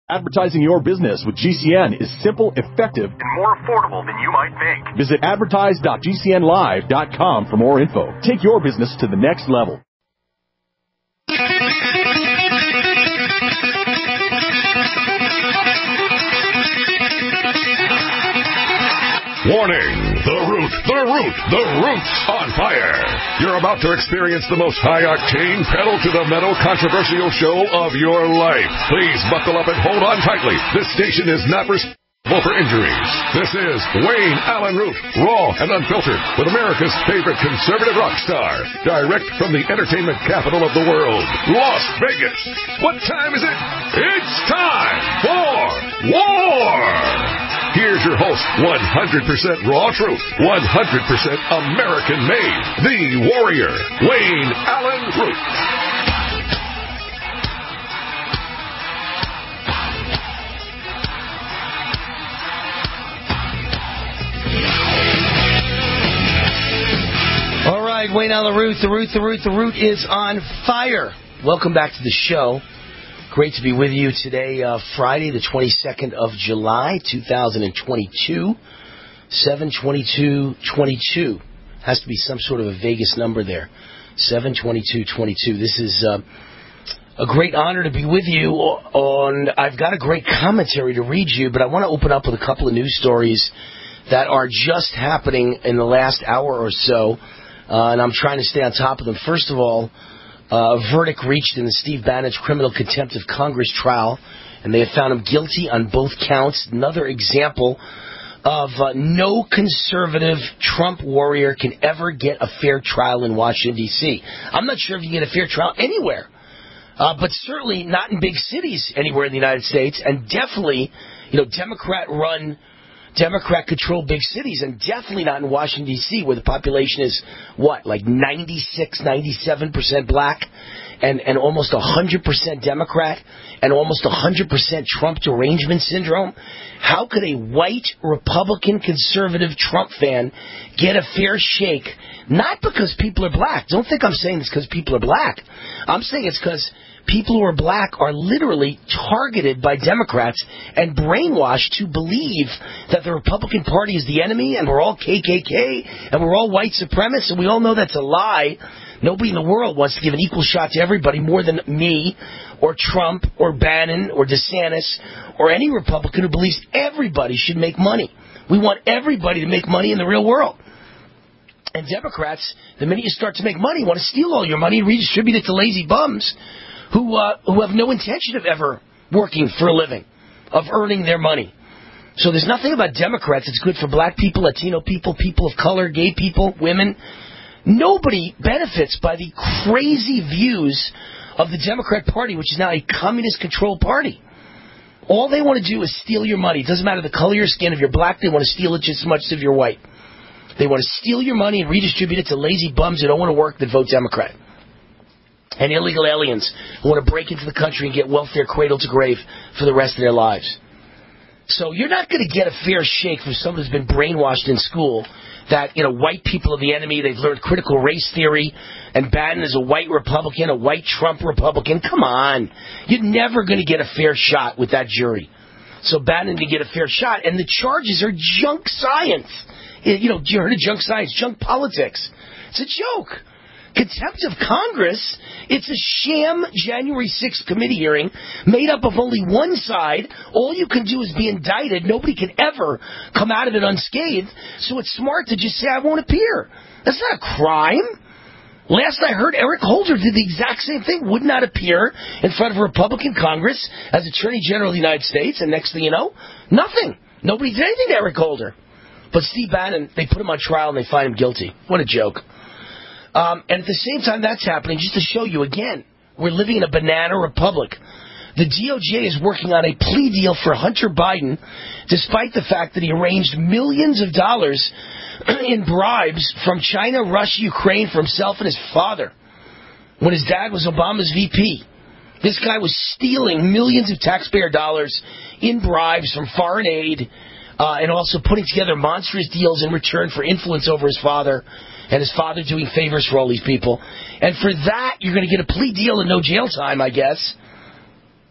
Advertising your business with GCN is simple, effective, and more affordable than you might think. Visit advertise.gcnlive.com for more info. Take your business to the next level. Warning! The root's on fire! You're about to experience the most high-octane, pedal-to-the-metal controversial show of your life. Please buckle up and hold on tightly. This station is not responsible for injuries. This is Wayne Allen Root, raw and unfiltered, with America's favorite conservative rock star. Direct from the entertainment capital of the world, Las Vegas. What time is it? It's time for war! Here's your host, 100% raw truth, 100% American-made, the warrior, Wayne Allen Root. All right, Wayne Allen Root, the root is on fire. Welcome back to the show. Great to be with you today, Friday, the 22nd of July, 2022, 7/22/22. Has to be some sort of a Vegas number there, 7/22/22. This is a great honor to be with you. I've got a great commentary to read you, but I want to open up with a couple of news stories that are just happening in the last hour or so, and I'm trying to stay on top of them. First of all, a verdict reached in the Steve Bannon criminal contempt of Congress trial, and they have found him guilty on both counts. Another example of no conservative Trump warrior can ever get a fair trial in Washington, D.C. I'm not sure if you can get a fair trial anywhere, but certainly not in big cities anywhere in the United States, and definitely, Democrat-controlled big cities, and definitely not in Washington, D.C., where the population is, like 96, 97% black, and almost 100% Democrat, and almost 100% Trump derangement syndrome. How could a white Republican conservative Trump fan get a fair shake? Not because people are black. Don't think I'm saying this because people are black. I'm saying it's because people who are black are literally targeted by Democrats and brainwashed to believe that the Republican Party is the enemy and we're all KKK and we're all white supremacists, and we all know that's a lie. Nobody in the world wants to give an equal shot to everybody more than me or Trump or Bannon or DeSantis or any Republican who believes everybody should make money. We want everybody to make money in the real world. And Democrats, the minute you start to make money, want to steal all your money and redistribute it to lazy bums who have no intention of ever working for a living, of earning their money. So there's nothing about Democrats that's good for black people, Latino people, people of color, gay people, women. Nobody benefits by the crazy views of the Democrat Party, which is now a communist-controlled party. All they want to do is steal your money. It doesn't matter the color of your skin. If you're black, they want to steal it just as much as if you're white. They want to steal your money and redistribute it to lazy bums who don't want to work that vote Democrat. And illegal aliens who want to break into the country and get welfare cradle to grave for the rest of their lives. So you're not going to get a fair shake from someone who's been brainwashed in school that, white people are the enemy, they've learned critical race theory, and Bannon is a white Republican, a white Trump Republican. Come on. You're never going to get a fair shot with that jury. So Bannon didn't get a fair shot, and the charges are junk science. You heard of junk science, junk politics. It's a joke. Contempt of Congress, it's a sham January 6th committee hearing made up of only one side. All you can do is be indicted. Nobody can ever come out of it unscathed. So it's smart to just say, I won't appear. That's not a crime. Last I heard, Eric Holder did the exact same thing, would not appear in front of a Republican Congress as Attorney General of the United States, and next thing you know, nothing. Nobody did anything to Eric Holder. But Steve Bannon, they put him on trial and they find him guilty. What a joke. And at the same time that's happening, just to show you again, we're living in a banana republic. The DOJ is working on a plea deal for Hunter Biden, despite the fact that he arranged millions of dollars in bribes from China, Russia, Ukraine for himself and his father when his dad was Obama's VP. This guy was stealing millions of taxpayer dollars in bribes from foreign aid and also putting together monstrous deals in return for influence over his father, and his father doing favors for all these people. And for that, you're going to get a plea deal and no jail time, I guess.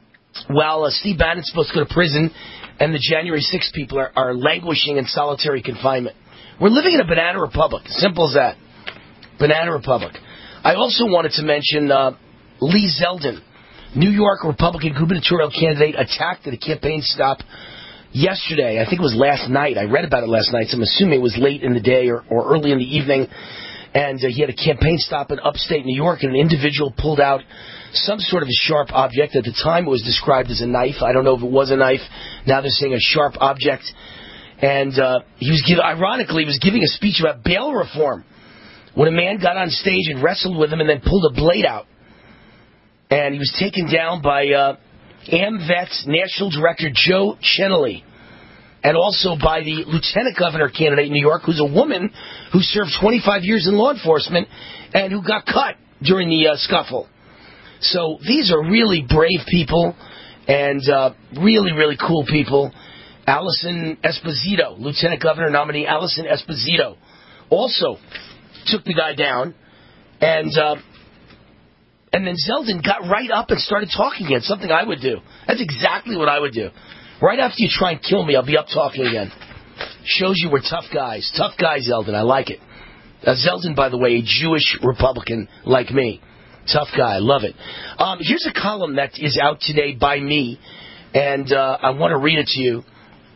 while Steve Bannon's supposed to go to prison and the January 6th people are languishing in solitary confinement. We're living in a banana republic. Simple as that. Banana republic. I also wanted to mention Lee Zeldin, New York Republican gubernatorial candidate, attacked at a campaign stop yesterday. I think it was last night. I read about it last night, so I'm assuming it was late in the day or early in the evening. And he had a campaign stop in upstate New York, and an individual pulled out some sort of a sharp object. At the time, it was described as a knife. I don't know if it was a knife. Now they're saying a sharp object. And ironically, he was giving a speech about bail reform when a man got on stage and wrestled with him and then pulled a blade out. And he was taken down by AmVet's National Director Joe Chenelly, and also by the lieutenant governor candidate in New York, who's a woman who served 25 years in law enforcement and who got cut during the scuffle. So these are really brave people and really, really cool people. Allison Esposito, lieutenant governor nominee Allison Esposito, also took the guy down, and then Zeldin got right up and started talking again, something I would do. That's exactly what I would do. Right after you try and kill me, I'll be up talking again. Shows you we're tough guys. Tough guy, Zeldin. I like it. Zeldin, by the way, a Jewish Republican like me. Tough guy. I love it. Here's a column that is out today by me, and I want to read it to you.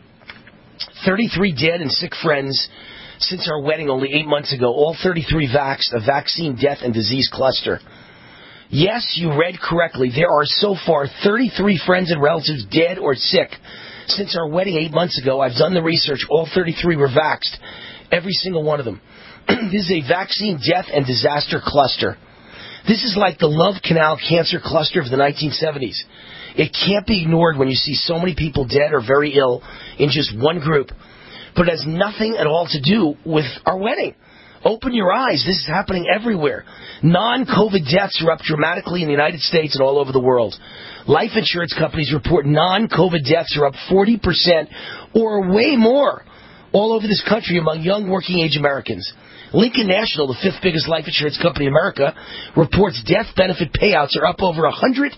33 dead and sick friends since our wedding only 8 months ago. All 33 vaxxed, a vaccine death and disease cluster. Yes, you read correctly. There are so far 33 friends and relatives dead or sick since our wedding 8 months ago. I've done the research. All 33 were vaxxed. Every single one of them. This is a vaccine death and disaster cluster. This is like the Love Canal cancer cluster of the 1970s. It can't be ignored when you see so many people dead or very ill in just one group. But it has nothing at all to do with our wedding. Open your eyes. This is happening everywhere. Non-COVID deaths are up dramatically in the United States and all over the world. Life insurance companies report non-COVID deaths are up 40% or way more all over this country among young working-age Americans. Lincoln National, the fifth biggest life insurance company in America, reports death benefit payouts are up over 163%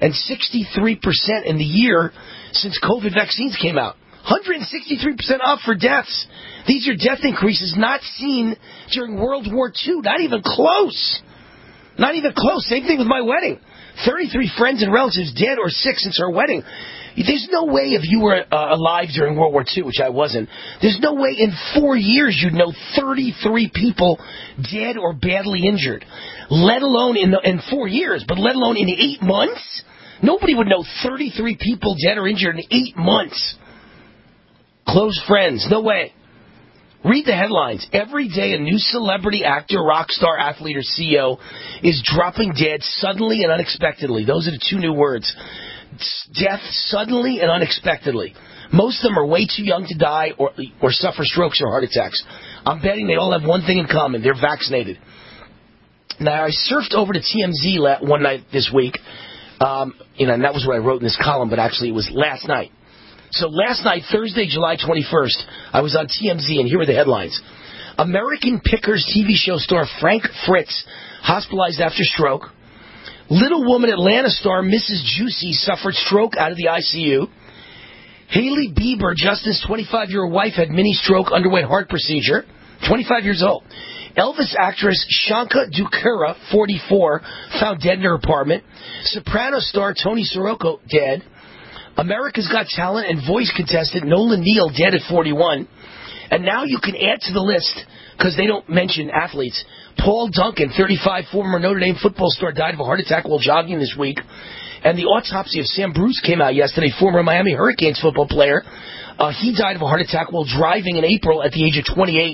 in the year since COVID vaccines came out. 163% up for deaths. These are death increases not seen during World War II. Not even close. Not even close. Same thing with my wedding. 33 friends and relatives dead or sick since our wedding. There's no way if you were alive during World War II, which I wasn't, there's no way in 4 years you'd know 33 people dead or badly injured. Let alone in 4 years, but let alone in 8 months? Nobody would know 33 people dead or injured in 8 months. Close friends, no way. Read the headlines. Every day a new celebrity, actor, rock star, athlete, or CEO is dropping dead suddenly and unexpectedly. Those are the two new words. Death suddenly and unexpectedly. Most of them are way too young to die or suffer strokes or heart attacks. I'm betting they all have one thing in common. They're vaccinated. Now, I surfed over to TMZ one night this week, and that was what I wrote in this column, but actually it was last night. So last night, Thursday, July 21st, I was on TMZ, and here are the headlines. American Pickers TV show star Frank Fritz hospitalized after stroke. Little Woman Atlanta star Mrs. Juicy suffered stroke out of the ICU. Hailey Bieber, Justin's 25-year-old wife, had mini-stroke, underwent heart procedure. 25 years old. Elvis actress Shanka Dukura, 44, found dead in her apartment. Soprano star Tony Sirocco, dead. America's Got Talent and voice contestant Nolan Neal, dead at 41. And now you can add to the list, because they don't mention athletes, Paul Duncan, 35, former Notre Dame football star, died of a heart attack while jogging this week. And the autopsy of Sam Bruce came out yesterday, former Miami Hurricanes football player. He died of a heart attack while driving in April at the age of 28.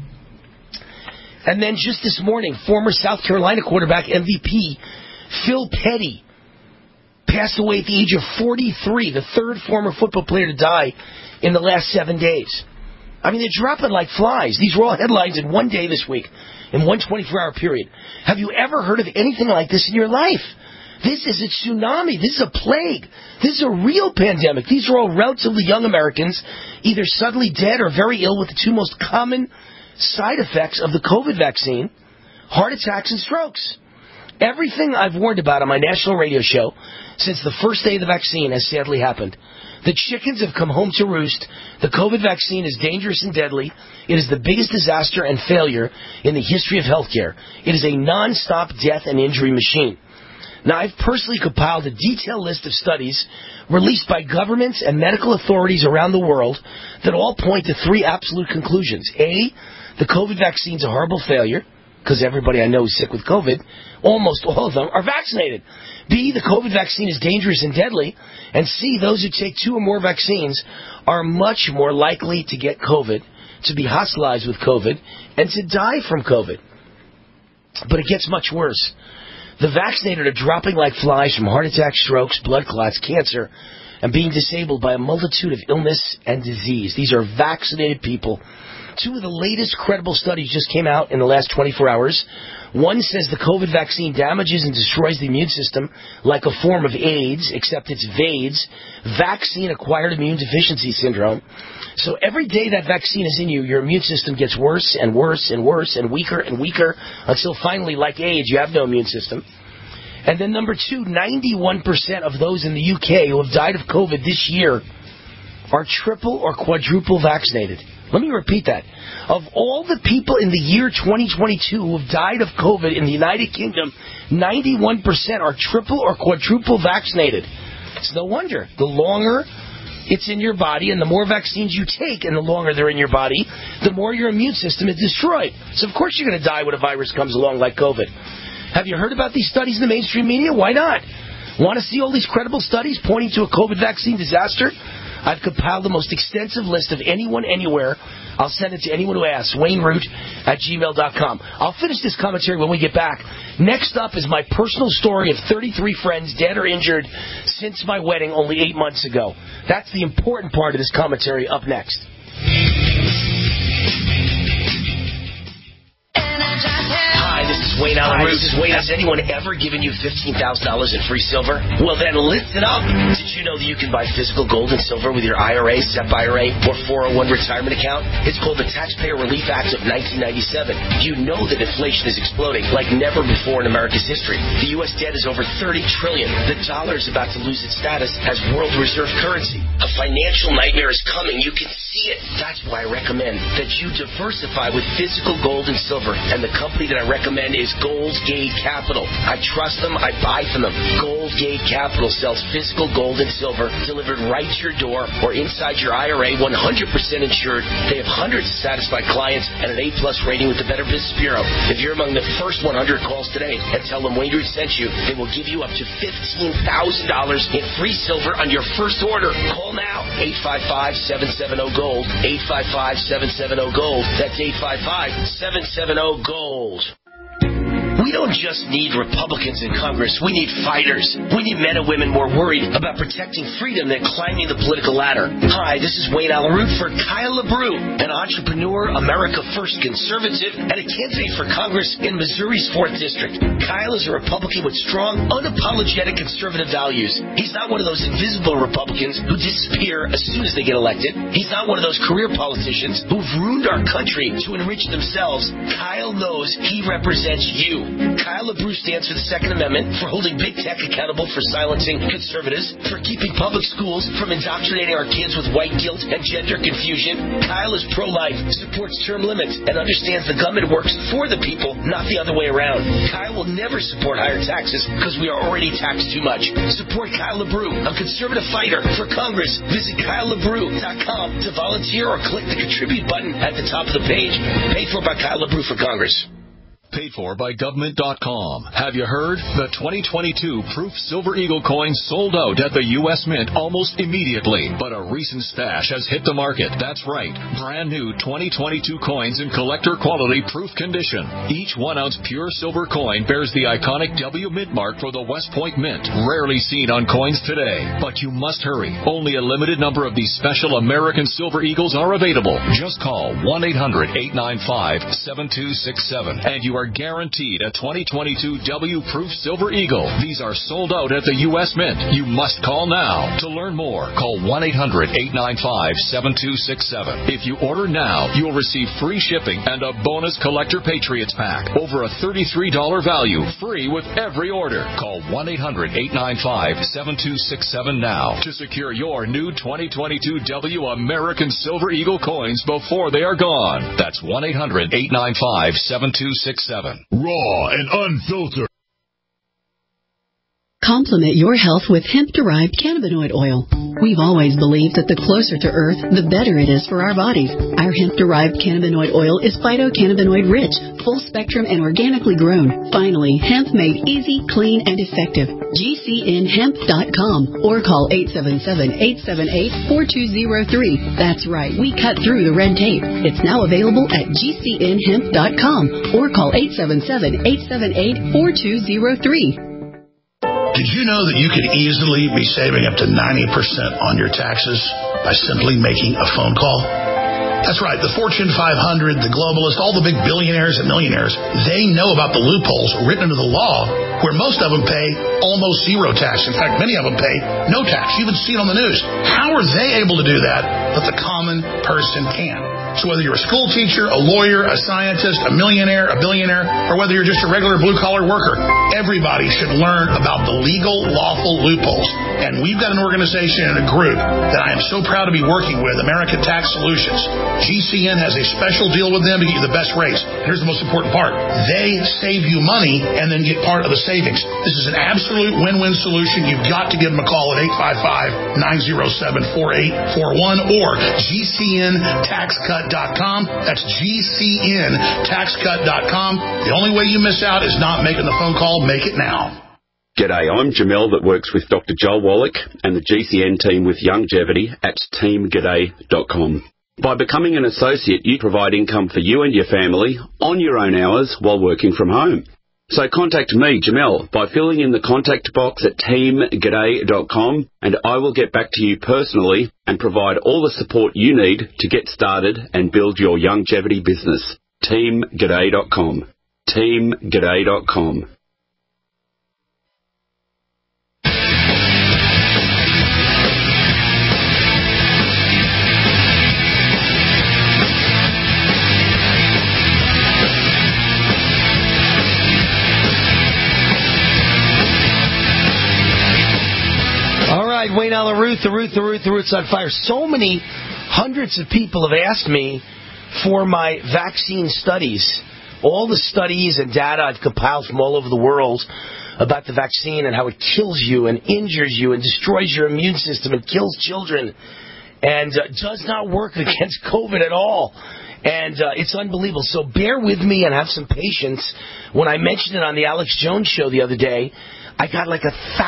And then just this morning, former South Carolina quarterback MVP Phil Petty passed away at the age of 43, the third former football player to die in the last 7 days. I mean, they're dropping like flies. These were all headlines in one day this week, in one 24-hour period. Have you ever heard of anything like this in your life? This is a tsunami. This is a plague. This is a real pandemic. These are all relatively young Americans, either suddenly dead or very ill with the two most common side effects of the COVID vaccine, heart attacks and strokes. Everything I've warned about on my national radio show since the first day of the vaccine has sadly happened. The chickens have come home to roost. The COVID vaccine is dangerous and deadly. It is the biggest disaster and failure in the history of healthcare. It is a non-stop death and injury machine. Now, I've personally compiled a detailed list of studies released by governments and medical authorities around the world that all point to three absolute conclusions. A, the COVID vaccine is a horrible failure, because everybody I know is sick with COVID. Almost all of them are vaccinated. B, the COVID vaccine is dangerous and deadly. And C, those who take 2 or more vaccines are much more likely to get COVID, to be hospitalized with COVID, and to die from COVID. But it gets much worse. The vaccinated are dropping like flies from heart attacks, strokes, blood clots, cancer, and being disabled by a multitude of illness and disease. These are vaccinated people. 2 of the latest credible studies just came out in the last 24 hours. One says the COVID vaccine damages and destroys the immune system like a form of AIDS, except it's VAIDS, vaccine-acquired immune deficiency syndrome. So every day that vaccine is in you, your immune system gets worse and worse and worse and weaker until finally, like AIDS, you have no immune system. And then number 2, 91% of those in the UK who have died of COVID this year are triple or quadruple vaccinated. Let me repeat that. Of all the people in the year 2022 who have died of COVID in the United Kingdom, 91% are triple or quadruple vaccinated. It's no wonder. The longer it's in your body and the more vaccines you take and the longer they're in your body, the more your immune system is destroyed. So of course you're going to die when a virus comes along like COVID. Have you heard about these studies in the mainstream media? Why not? Want to see all these credible studies pointing to a COVID vaccine disaster? I've compiled the most extensive list of anyone, anywhere. I'll send it to anyone who asks. WayneRoot@gmail.com. I'll finish this commentary when we get back. Next up is my personal story of 33 friends dead or injured since my wedding only 8 months ago. That's the important part of this commentary up next. Hi, this is Wayne Allen Root. Has anyone ever given you $15,000 in free silver? Well, then listen up. Did you know that you can buy physical gold and silver with your IRA, SEP IRA, or 401 retirement account? It's called the Taxpayer Relief Act of 1997. You know that inflation is exploding like never before in America's history. The U.S. debt is over $30 trillion. The dollar is about to lose its status as world reserve currency. A financial nightmare is coming. You can see it. That's why I recommend that you diversify with physical gold and silver. And the company that I recommend is Gold Gate Capital. I trust them. I buy from them. Gold Gate Capital sells physical gold and silver delivered right to your door or inside your IRA, 100% insured. They have hundreds of satisfied clients and an A-plus rating with the Better Business Bureau. If you're among the first 100 calls today and tell them Wayne Root sent you, they will give you up to $15,000 in free silver on your first order. Call now. 855-770-GOLD. 855-770-GOLD. That's 855-770-GOLD. We don't just need Republicans in Congress. We need fighters. We need men and women more worried about protecting freedom than climbing the political ladder. Hi, this is Wayne Allen Root for Kyle LaBrue, an entrepreneur, America First conservative, and a candidate for Congress in Missouri's 4th District. Kyle is a Republican with strong, unapologetic conservative values. He's not one of those invisible Republicans who disappear as soon as they get elected. He's not one of those career politicians who've ruined our country to enrich themselves. Kyle knows he represents you. Kyle LaBrue stands for the Second Amendment, for holding big tech accountable for silencing conservatives, for keeping public schools from indoctrinating our kids with white guilt and gender confusion. Kyle is pro-life, supports term limits, and understands the government works for the people, not the other way around. Kyle will never support higher taxes because we are already taxed too much. Support Kyle LaBrue, a conservative fighter for Congress. Visit KyleLaBrue.com to volunteer or click the contribute button at the top of the page. Paid for by Kyle LaBrue for Congress. Paid for by government.com. Have you heard? The 2022 Proof Silver Eagle coin sold out at the U.S. Mint almost immediately. But a recent stash has hit the market. That's right. Brand new 2022 coins in collector quality proof condition. Each 1 ounce pure silver coin bears the iconic W Mint mark for the West Point Mint. Rarely seen on coins today. But you must hurry. Only a limited number of these special American Silver Eagles are available. Just call 1-800-895-7267 and you are are guaranteed a 2022 W-Proof Silver Eagle. These are sold out at the U.S. Mint. You must call now. To learn more, call 1-800-895-7267. If you order now, you will receive free shipping and a bonus Collector Patriots pack. Over a $33 value, free with every order. Call 1-800-895-7267 now to secure your new 2022 W American Silver Eagle coins before they are gone. That's 1-800-895-7267. Raw and unfiltered. Complement your health with hemp-derived cannabinoid oil. We've always believed that the closer to Earth, the better it is for our bodies. Our hemp-derived cannabinoid oil is phytocannabinoid-rich, full-spectrum, and organically grown. Finally, hemp made easy, clean, and effective. GCNhemp.com or call 877-878-4203. That's right, we cut through the red tape. It's now available at GCNhemp.com or call 877-878-4203. Did you know that you could easily be saving up to 90% on your taxes by simply making a phone call? That's right. The Fortune 500, the globalists, all the big billionaires and millionaires, they know about the loopholes written into the law where most of them pay almost zero tax. In fact, many of them pay no tax. You even see it on the news. How are they able to do that, but the common person can? So whether you're a school teacher, a lawyer, a scientist, a millionaire, a billionaire, or whether you're just a regular blue-collar worker, everybody should learn about the legal, lawful loopholes. And we've got an organization and a group that I am so proud to be working with, American Tax Solutions. GCN has a special deal with them to get you the best rates. Here's the most important part. They save you money and then get part of the savings. This is an absolute win-win solution. You've got to give them a call at 855-907-4841 or GCNTaxCut.com. That's GCNTaxCut.com. The only way you miss out is not making the phone call. Make it now. G'day, I'm Jamel that works with Dr. Joel Wallach and the GCN team with Longevity at teamg'day.com. By becoming an associate, you provide income for you and your family on your own hours while working from home. So contact me, Jamel, by filling in the contact box at teamg'day.com and I will get back to you personally and provide all the support you need to get started and build your longevity business. teamg'day.com. teamg'day.com. Wayne Allen Root, the Root's on fire. So many hundreds of people have asked me for my vaccine studies. All the studies and data I've compiled from all over the world about the vaccine and how it kills you and injures you and destroys your immune system and kills children and does not work against COVID at all. And it's unbelievable. So bear with me and have some patience. When I mentioned it on the Alex Jones show the other day, I got like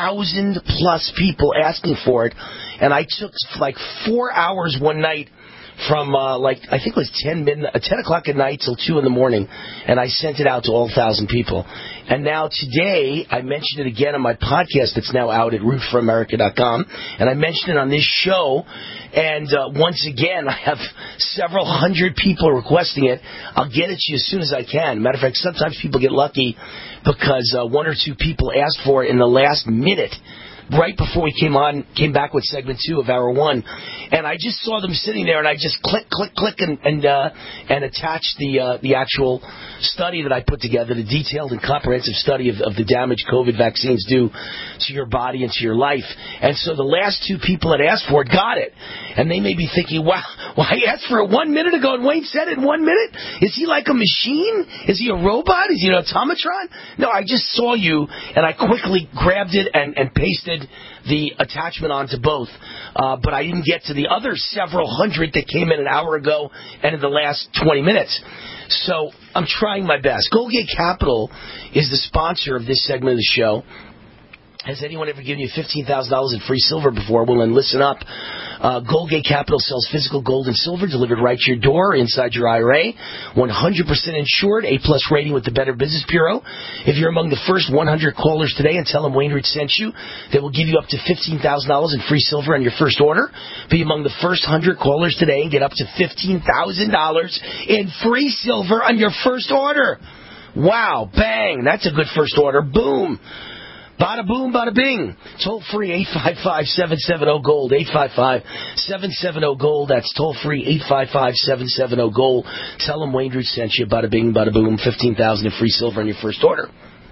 1,000+ people asking for it, and I took like 4 hours one night from I think it was 10 o'clock at night till 2 in the morning, and I sent it out to all 1,000 people. And now today, I mentioned it again on my podcast that's now out at rootforamerica.com, and I mentioned it on this show, and once again, I have several hundred people requesting it. I'll get it to you as soon as I can. Matter of fact, sometimes people get lucky because 1 or 2 people asked for it in the last minute, right before we came back with segment 2 of hour 1, and I just saw them sitting there, and I just click, and attached the actual study that I put together, the detailed and comprehensive study of the damage COVID vaccines do to your body and to your life. And so the last 2 people that asked for it got it, and they may be thinking, wow, well, I asked for it 1 minute ago, and Wayne said it in 1 minute? Is he like a machine? Is he a robot? Is he an automatron? No, I just saw you, and I quickly grabbed it and pasted the attachment onto both, but I didn't get to the other several hundred that came in an hour ago and in the last 20 minutes. So I'm trying my best. Goldgate Capital is the sponsor of this segment of the show. Has anyone ever given you $15,000 in free silver before? Well, then listen up. Goldgate Capital sells physical gold and silver delivered right to your door inside your IRA. 100% insured, A+ rating with the Better Business Bureau. If you're among the first 100 callers today and tell them Wayne Root sent you, they will give you up to $15,000 in free silver on your first order. Be among the first 100 callers today and get up to $15,000 in free silver on your first order. Wow, bang, that's a good first order. Boom. Bada boom, bada bing. Toll free 855-770-GOLD. 855-770-GOLD. That's toll free 855-770-GOLD. Tell them Wayne Drew sent you. Bada bing, bada boom. $15,000 in free silver on your first order.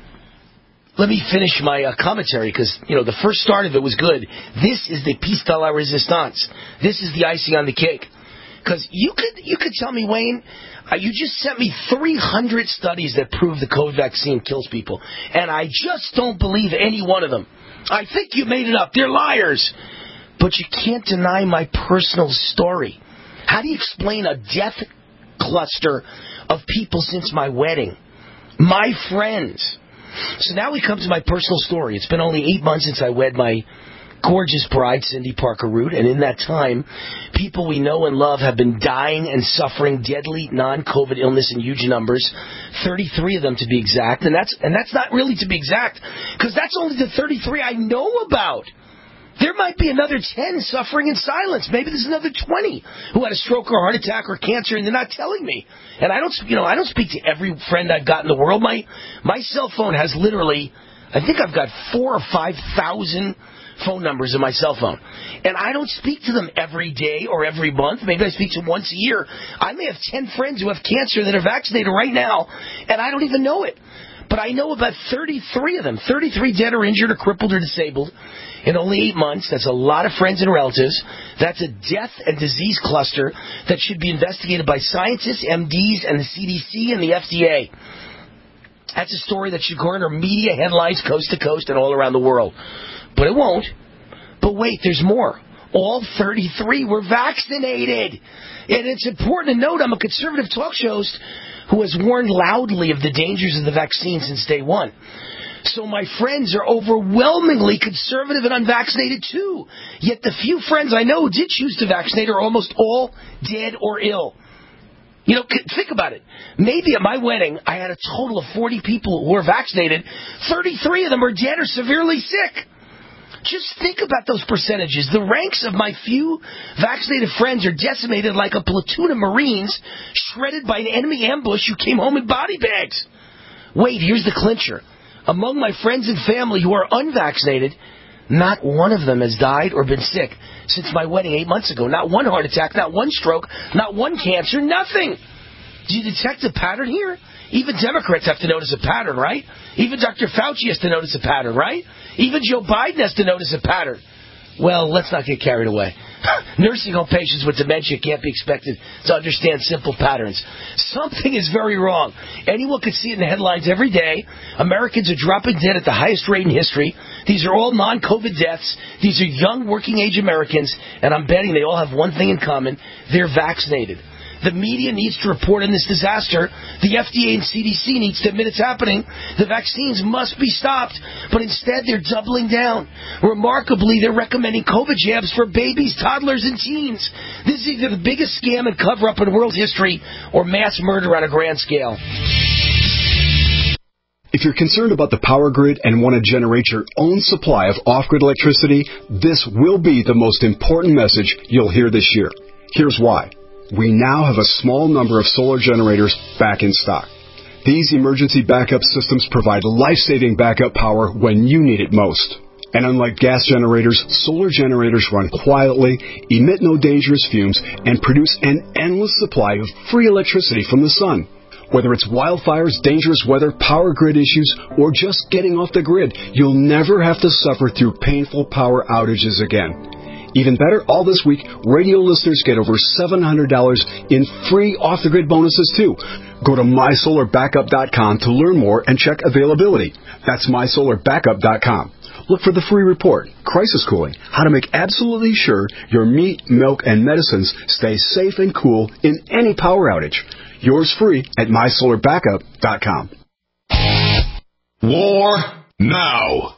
Let me finish my commentary because, the first start of it was good. This is the piece de la resistance. This is the icing on the cake. Because you could tell me, Wayne, you just sent me 300 studies that prove the COVID vaccine kills people, and I just don't believe any one of them. I think you made it up. They're liars. But you can't deny my personal story. How do you explain a death cluster of people since my wedding? My friends. So now we come to my personal story. It's been only 8 months since I wed my gorgeous bride, Cindy Parker Root, and in that time, people we know and love have been dying and suffering deadly non-COVID illness in huge numbers, 33 of them to be exact, and that's not really to be exact, because that's only the 33 I know about. There might be another 10 suffering in silence. Maybe there's another 20 who had a stroke or a heart attack or cancer, and they're not telling me. And I don't speak to every friend I've got in the world. My cell phone has literally, I think I've got 4,000 or 5,000 phone numbers in my cell phone. And I don't speak to them every day or every month. Maybe I speak to them once a year. I may have 10 friends who have cancer that are vaccinated right now, and I don't even know it. But I know about 33 of them, 33 dead or injured or crippled or disabled in only 8 months. That's a lot of friends and relatives. That's a death and disease cluster that should be investigated by scientists, MDs, and the CDC and the FDA. That's a story that should garner media headlines coast to coast and all around the world. But it won't. But wait, there's more. All 33 were vaccinated. And it's important to note I'm a conservative talk show host who has warned loudly of the dangers of the vaccine since day one. So my friends are overwhelmingly conservative and unvaccinated too. Yet the few friends I know who did choose to vaccinate are almost all dead or ill. Think about it. Maybe at my wedding, I had a total of 40 people who were vaccinated. 33 of them are dead or severely sick. Just think about those percentages. The ranks of my few vaccinated friends are decimated like a platoon of Marines shredded by an enemy ambush who came home in body bags. Wait, here's the clincher. Among my friends and family who are unvaccinated, not one of them has died or been sick since my wedding 8 months ago. Not one heart attack, not one stroke, not one cancer, nothing. Do you detect a pattern here? Even Democrats have to notice a pattern, right? Even Dr. Fauci has to notice a pattern, right? Even Joe Biden has to notice a pattern. Well, let's not get carried away. Nursing home patients with dementia can't be expected to understand simple patterns. Something is very wrong. Anyone could see it in the headlines every day. Americans are dropping dead at the highest rate in history. These are all non-COVID deaths. These are young, working-age Americans, and I'm betting they all have one thing in common. They're vaccinated. The media needs to report on this disaster. The FDA and CDC needs to admit it's happening. The vaccines must be stopped. But instead, they're doubling down. Remarkably, they're recommending COVID jabs for babies, toddlers, and teens. This is either the biggest scam and cover-up in world history or mass murder on a grand scale. If you're concerned about the power grid and want to generate your own supply of off-grid electricity, this will be the most important message you'll hear this year. Here's why. We now have a small number of solar generators back in stock. These emergency backup systems provide life-saving backup power when you need it most. And unlike gas generators, solar generators run quietly, emit no dangerous fumes, and produce an endless supply of free electricity from the sun. Whether it's wildfires, dangerous weather, power grid issues, or just getting off the grid, you'll never have to suffer through painful power outages again. Even better, all this week, radio listeners get over $700 in free off-the-grid bonuses, too. Go to mysolarbackup.com to learn more and check availability. That's mysolarbackup.com. Look for the free report, Crisis Cooling, how to make absolutely sure your meat, milk, and medicines stay safe and cool in any power outage. Yours free at mysolarbackup.com. War now.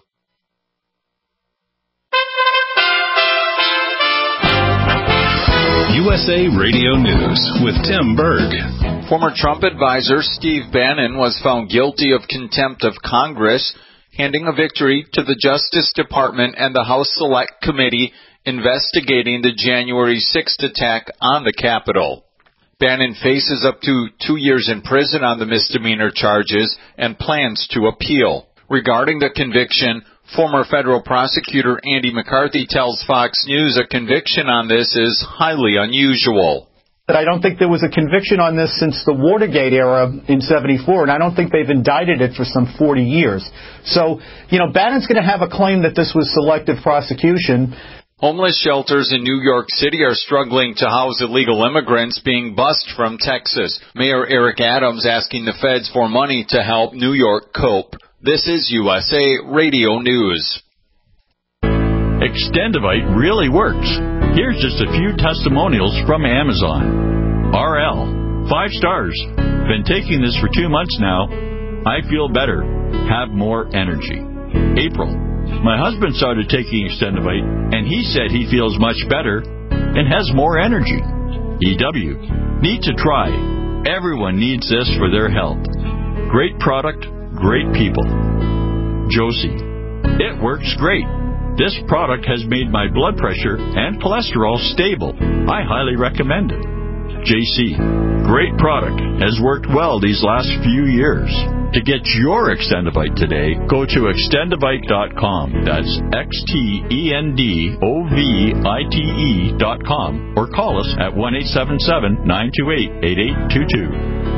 USA Radio News with Tim Berg. Former Trump advisor Steve Bannon was found guilty of contempt of Congress, handing a victory to the Justice Department and the House Select Committee investigating the January 6th attack on the Capitol. Bannon faces up to 2 years in prison on the misdemeanor charges and plans to appeal. Regarding the conviction, former federal prosecutor Andy McCarthy tells Fox News a conviction on this is highly unusual. I don't think there was a conviction on this since the Watergate era in 74, and I don't think they've indicted it for some 40 years. So, Bannon's going to have a claim that this was selective prosecution. Homeless shelters in New York City are struggling to house illegal immigrants being bused from Texas. Mayor Eric Adams asking the feds for money to help New York cope. This is USA Radio News. Extendivite really works. Here's just a few testimonials from Amazon. RL, 5 stars. Been taking this for 2 months now. I feel better. Have more energy. April, my husband started taking Extendivite, and he said he feels much better and has more energy. EW, need to try. Everyone needs this for their health. Great product, great people. Josie, it works great. This product has made my blood pressure and cholesterol stable. I highly recommend it. JC, great product. Has worked well these last few years. To get your Extendivite today, go to extendivite.com. That's XTENDOVITE.com or call us at 1-877-928-8822.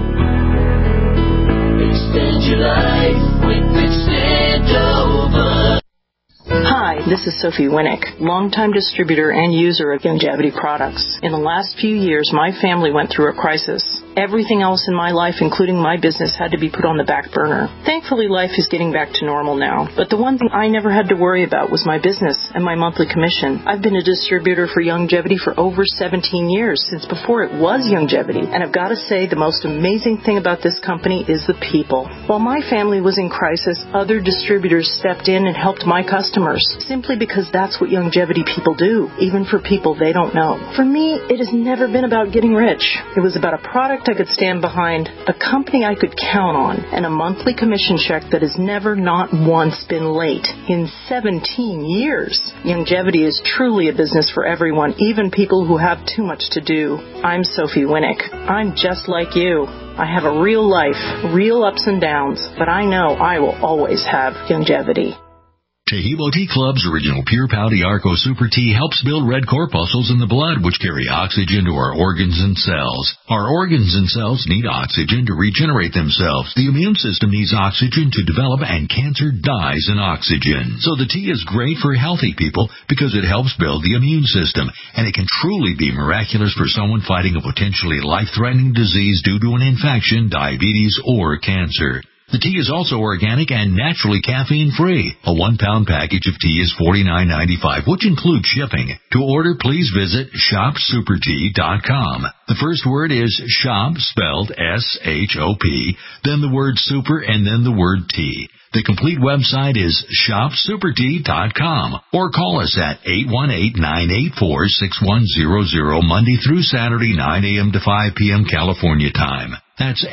Extend your life with Extendovite. Hi, this is Sophie Winnick, longtime distributor and user of Youngevity products. In the last few years, my family went through a crisis. Everything else in my life, including my business, had to be put on the back burner. Thankfully, life is getting back to normal now. But the one thing I never had to worry about was my business and my monthly commission. I've been a distributor for Youngevity for over 17 years, since before it was Youngevity. And I've got to say, the most amazing thing about this company is the people. While my family was in crisis, other distributors stepped in and helped my customers, simply because that's what Youngevity people do, even for people they don't know. For me, it has never been about getting rich. It was about a product I could stand behind, a company I could count on, and a monthly commission check that has never, not once, been late in 17 years. Youngevity is truly a business for everyone, even people who have too much to do. I'm Sophie Winnick. I'm just like you. I have a real life, real ups and downs, but I know I will always have Youngevity. Taheebo Tea Club's original Pure Pouty Arco Super Tea helps build red corpuscles in the blood, which carry oxygen to our organs and cells. Our organs and cells need oxygen to regenerate themselves. The immune system needs oxygen to develop, and cancer dies in oxygen. So the tea is great for healthy people because it helps build the immune system, and it can truly be miraculous for someone fighting a potentially life-threatening disease due to an infection, diabetes, or cancer. The tea is also organic and naturally caffeine-free. A 1-pound package of tea is $49.95, which includes shipping. To order, please visit shopsupertea.com. The first word is shop, spelled S-H-O-P, then the word super, and then the word tea. The complete website is shopsupertea.com, or call us at 818-984-6100 Monday through Saturday, 9 a.m. to 5 p.m. California time. That's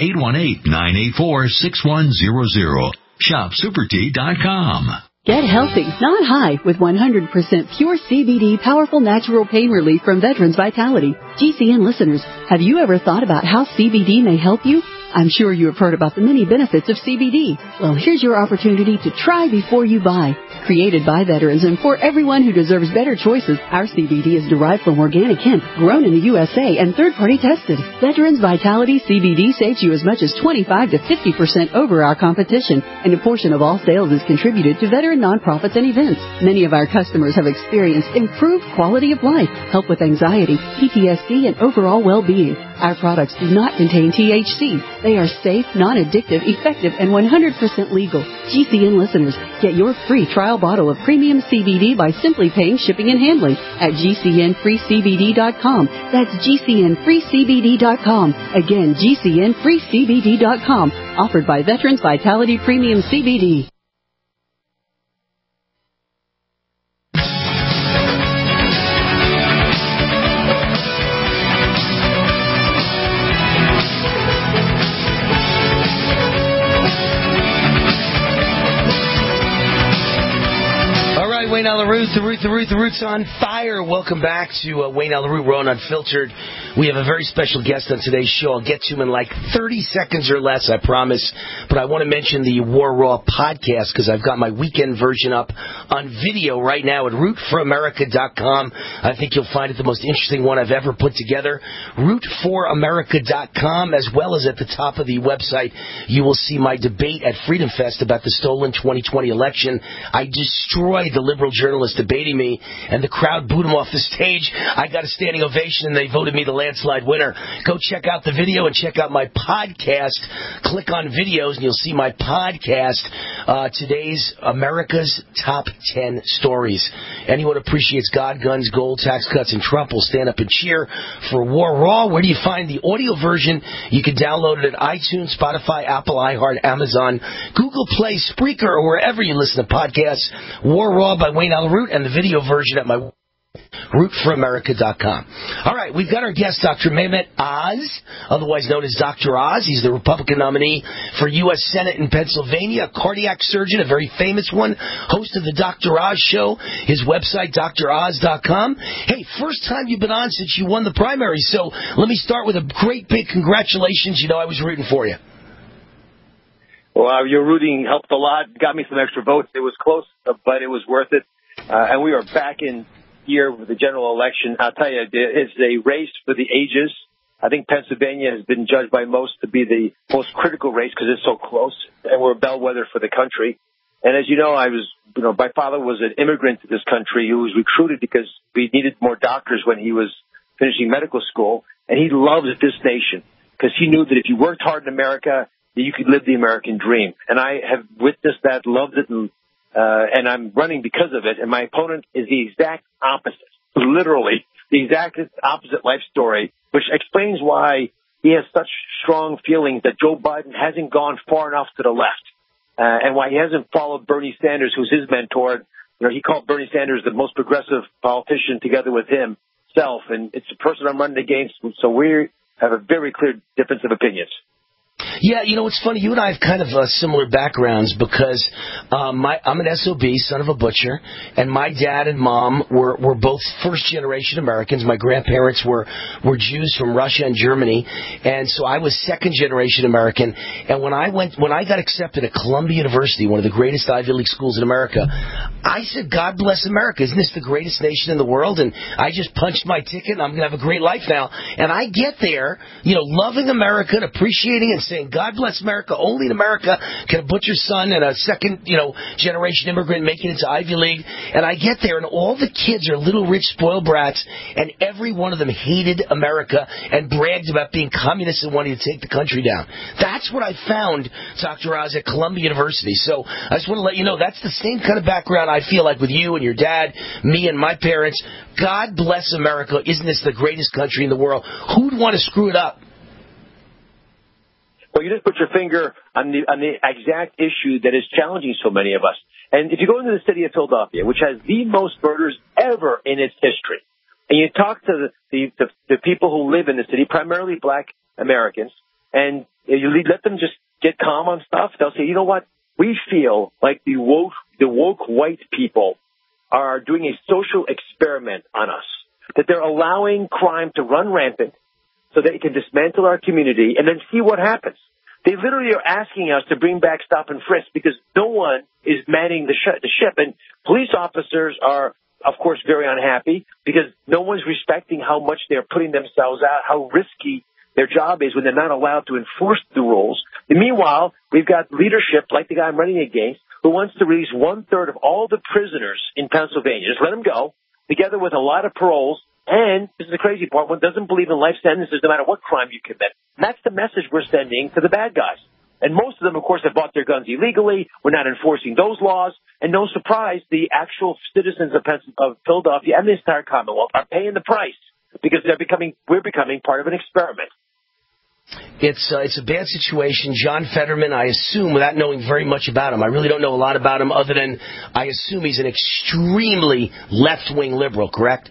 818-984-6100. Shopsupertea.com. Get healthy, not high, with 100% pure CBD powerful natural pain relief from Veterans Vitality. GCN listeners, have you ever thought about how CBD may help you? I'm sure you have heard about the many benefits of CBD. Well, here's your opportunity to try before you buy. Created by veterans and for everyone who deserves better choices, our CBD is derived from organic hemp, grown in the USA, and third-party tested. Veterans Vitality CBD saves you as much as 25 to 50% over our competition, and a portion of all sales is contributed to veteran nonprofits and events. Many of our customers have experienced improved quality of life, help with anxiety, PTSD, and overall well-being. Our products do not contain THC. They are safe, non-addictive, effective, and 100% legal. GCN listeners, get your free trial bottle of premium CBD by simply paying shipping and handling at GCNFreeCBD.com. That's GCNFreeCBD.com. Again, GCNFreeCBD.com. Offered by Veterans Vitality Premium CBD. On the Roots, The Root's on fire. Welcome back to Wayne Allyn Root. We're on Unfiltered. We have a very special guest on today's show. I'll get to him in like 30 seconds or less, I promise. But I want to mention the War Raw podcast because I've got my weekend version up on video right now at rootforamerica.com. I think you'll find it the most interesting one I've ever put together. rootforamerica.com, as well as at the top of the website, you will see my debate at Freedom Fest about the stolen 2020 election. I destroyed the liberal journalist debating me, and the crowd booed him off the stage. I got a standing ovation, and they voted me the landslide winner. Go check out the video and check out my podcast. Click on videos, and you'll see my podcast, today's America's Top 10 Stories. Anyone who appreciates God, guns, gold, tax cuts, and Trump will stand up and cheer for War Raw. Where do you find the audio version? You can download it at iTunes, Spotify, Apple, iHeart, Amazon, Google Play, Spreaker, or wherever you listen to podcasts. War Raw by Wayne Allyn Root, and the video version at my rootforamerica.com. All right, we've got our guest, Dr. Mehmet Oz, otherwise known as Dr. Oz. He's the Republican nominee for U.S. Senate in Pennsylvania, a cardiac surgeon, a very famous one, host of the Dr. Oz Show, his website, droz.com. Hey, first time you've been on since you won the primary, so let me start with a great big congratulations. You know I was rooting for you. Well, your rooting helped a lot, got me some extra votes. It was close, but it was worth it. And we are back in here with the general election. I'll tell you, it's a race for the ages. I think Pennsylvania has been judged by most to be the most critical race because it's so close, and we're a bellwether for the country. And as you know, my father was an immigrant to this country who was recruited because we needed more doctors when he was finishing medical school, and he loves this nation because he knew that if you worked hard in America, that you could live the American dream. And I have witnessed that, loved it, and I'm running because of it. And my opponent is the exact opposite, literally the exact opposite life story, which explains why he has such strong feelings that Joe Biden hasn't gone far enough to the left, and why he hasn't followed Bernie Sanders, who's his mentor. You know, he called Bernie Sanders the most progressive politician together with himself, and it's the person I'm running against. So we have a very clear difference of opinions. Yeah, you know, it's funny. You and I have kind of similar backgrounds because I'm an SOB, son of a butcher, and my dad and mom were both first-generation Americans. My grandparents were Jews from Russia and Germany, and so I was second-generation American. And when I got accepted at Columbia University, one of the greatest Ivy League schools in America, I said, God bless America. Isn't this the greatest nation in the world? And I just punched my ticket, and I'm going to have a great life now. And I get there, you know, loving America and appreciating and saying, God bless America. Only in America can a butcher's son and a second, generation immigrant make it into Ivy League. And I get there, and all the kids are little rich spoiled brats, and every one of them hated America and bragged about being communists and wanting to take the country down. That's what I found, Dr. Oz, at Columbia University. So I just want to let you know that's the same kind of background I feel like with you and your dad, me and my parents. God bless America. Isn't this the greatest country in the world? Who'd want to screw it up? Well, you just put your finger on the exact issue that is challenging so many of us. And if you go into the city of Philadelphia, which has the most murders ever in its history, and you talk to the people who live in the city, primarily black Americans, and you let them just get calm on stuff, they'll say, you know what? We feel like the woke white people are doing a social experiment on us, that they're allowing crime to run rampant, so they can dismantle our community and then see what happens. They literally are asking us to bring back stop and frisk because no one is manning the ship. And police officers are, of course, very unhappy because no one's respecting how much they're putting themselves out, how risky their job is when they're not allowed to enforce the rules. And meanwhile, we've got leadership like the guy I'm running against who wants to release 1/3 of all the prisoners in Pennsylvania. Just let them go, together with a lot of paroles. And this is the crazy part, one doesn't believe in life sentences no matter what crime you commit. And that's the message we're sending to the bad guys. And most of them, of course, have bought their guns illegally. We're not enforcing those laws. And no surprise, the actual citizens of Philadelphia and the entire Commonwealth are paying the price because we're becoming part of an experiment. It's a bad situation. John Fetterman, I assume, without knowing very much about him, I really don't know a lot about him other than I assume he's an extremely left-wing liberal, correct?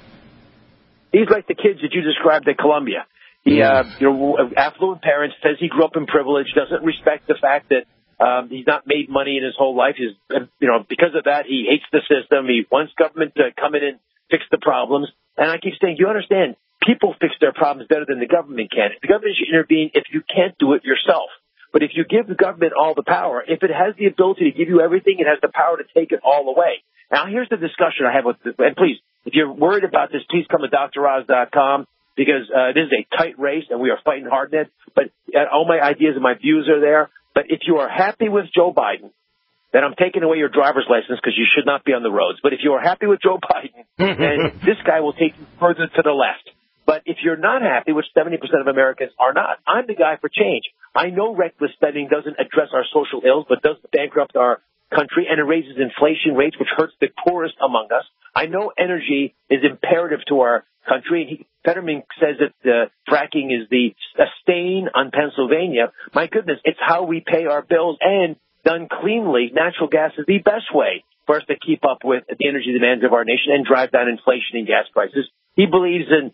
He's like the kids that you described at Columbia. He, affluent parents, says he grew up in privilege, doesn't respect the fact that He's not made money in his whole life. Because of that, he hates the system. He wants government to come in and fix the problems. And I keep saying, you understand, people fix their problems better than the government can. The government should intervene if you can't do it yourself. But if you give the government all the power, if it has the ability to give you everything, it has the power to take it all away. Now, here's the discussion I have with and please, if you're worried about this, please come to DrOz.com because this is a tight race and we are fighting hard in it. But all my ideas and my views are there. But if you are happy with Joe Biden, then I'm taking away your driver's license because you should not be on the roads. But if you are happy with Joe Biden, then this guy will take you further to the left. But if you're not happy, which 70% of Americans are not, I'm the guy for change. I know reckless spending doesn't address our social ills, but does bankrupt our country, and it raises inflation rates, which hurts the poorest among us. I know energy is imperative to our country. Fetterman says that fracking is a stain on Pennsylvania. My goodness, it's how we pay our bills, and done cleanly, natural gas is the best way for us to keep up with the energy demands of our nation and drive down inflation and gas prices. He believes in,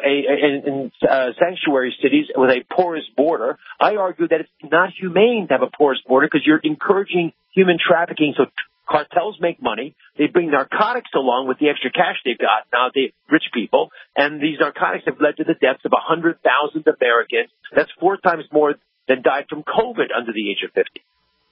in sanctuary cities with a porous border. I argue that it's not humane to have a porous border because you're encouraging human trafficking. So cartels make money. They bring narcotics along with the extra cash they've got, now the rich people. And these narcotics have led to the deaths of 100,000 Americans. That's 4 times more than died from COVID under the age of 50.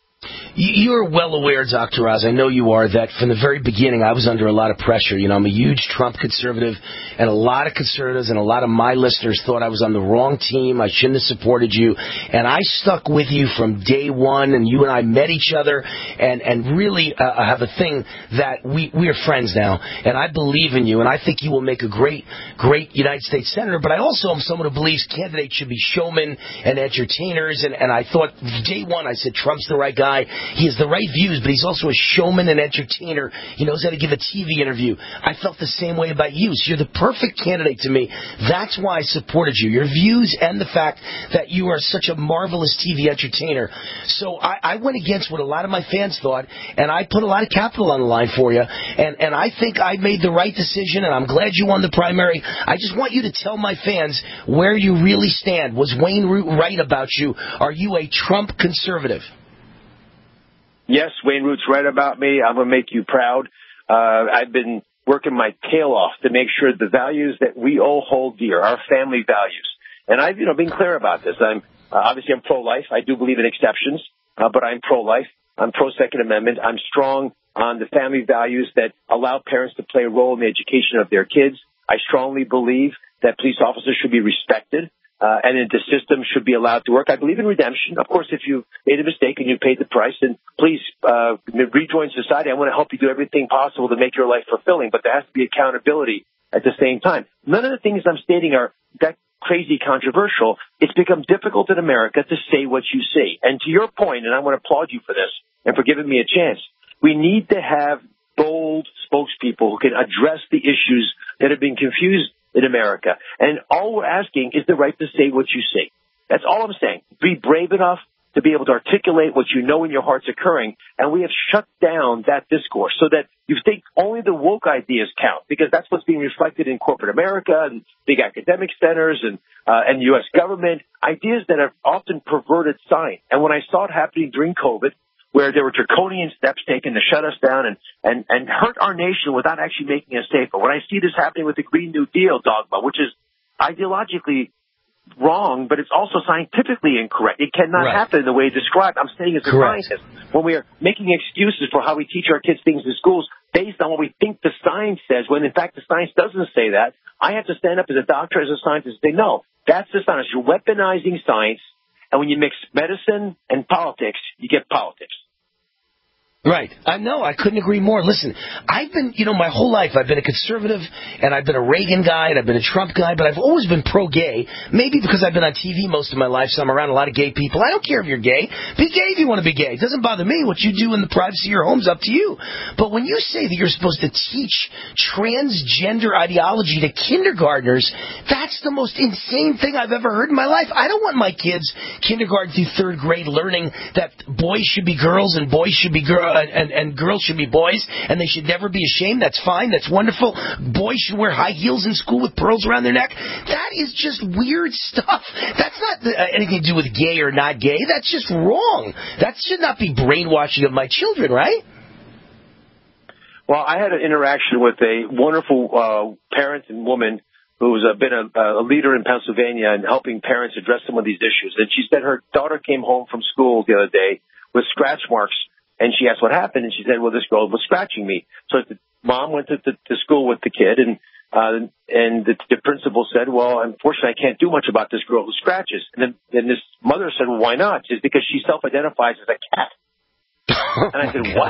You're well aware, Dr. Oz, I know you are, that from the very beginning I was under a lot of pressure. I'm a huge Trump conservative, and a lot of conservatives and a lot of my listeners thought I was on the wrong team. I shouldn't have supported you. And I stuck with you from day one, and you and I met each other and really have a thing that we are friends now. And I believe in you, and I think you will make a great United States Senator. But I also am someone who believes candidates should be showmen and entertainers. And I thought day one, I said, Trump's the right guy. He has the right views, but he's also a showman and entertainer. He knows how to give a TV interview. I felt the same way about you. So you're the perfect candidate to me. That's why I supported you. Your views and the fact that you are such a marvelous TV entertainer. So I went against what a lot of my fans thought, and I put a lot of capital on the line for you. And I think I made the right decision, and I'm glad you won the primary. I just want you to tell my fans where you really stand. Was Wayne Root right about you? Are you a Trump conservative? Yes, Wayne Root's right about me. I'm going to make you proud. I've been working my tail off to make sure the values that we all hold dear, our family values. And I've, been clear about this. I'm pro-life. I do believe in exceptions, but I'm pro-life. I'm pro-Second Amendment. I'm strong on the family values that allow parents to play a role in the education of their kids. I strongly believe that police officers should be respected. And the system should be allowed to work. I believe in redemption. Of course, if you made a mistake and you paid the price, then please rejoin society. I want to help you do everything possible to make your life fulfilling, but there has to be accountability at the same time. None of the things I'm stating are that crazy controversial. It's become difficult in America to say what you say. And to your point, and I want to applaud you for this and for giving me a chance, we need to have bold spokespeople who can address the issues that have been confused in America. And all we're asking is the right to say what you say. That's all I'm saying. Be brave enough to be able to articulate what you know in your heart's occurring. And we have shut down that discourse so that you think only the woke ideas count, because that's what's being reflected in corporate America and big academic centers and U.S. government, ideas that have often perverted science. And when I saw it happening during COVID, where there were draconian steps taken to shut us down and hurt our nation without actually making us safer. When I see this happening with the Green New Deal dogma, which is ideologically wrong, but it's also scientifically incorrect. It cannot happen the way described. I'm saying as a scientist, when we are making excuses for how we teach our kids things in schools based on what we think the science says, when in fact the science doesn't say that, I have to stand up as a doctor, as a scientist, and say, no, that's the science. You're weaponizing science. And when you mix medicine and politics, you get politics. Right. I know. I couldn't agree more. Listen, I've been, my whole life, I've been a conservative, and I've been a Reagan guy, and I've been a Trump guy, but I've always been pro-gay. Maybe because I've been on TV most of my life, so I'm around a lot of gay people. I don't care if you're gay. Be gay if you want to be gay. It doesn't bother me. What you do in the privacy of your home is up to you. But when you say that you're supposed to teach transgender ideology to kindergartners, that's the most insane thing I've ever heard in my life. I don't want my kids, kindergarten through third grade, learning that boys should be girls and boys should be girls. and girls should be boys, and they should never be ashamed. That's fine. That's wonderful. Boys should wear high heels in school with pearls around their neck. That is just weird stuff. That's not anything to do with gay or not gay. That's just wrong. That should not be brainwashing of my children, right? Well, I had an interaction with a wonderful parent and woman who's been a leader in Pennsylvania in helping parents address some of these issues. And she said her daughter came home from school the other day with scratch marks, and she asked what happened, and she said, well, this girl was scratching me. So the mom went to school with the kid, and the principal said, well, unfortunately, I can't do much about this girl who scratches. And then this mother said, well, why not? She said, because she self-identifies as a cat. And I said, what?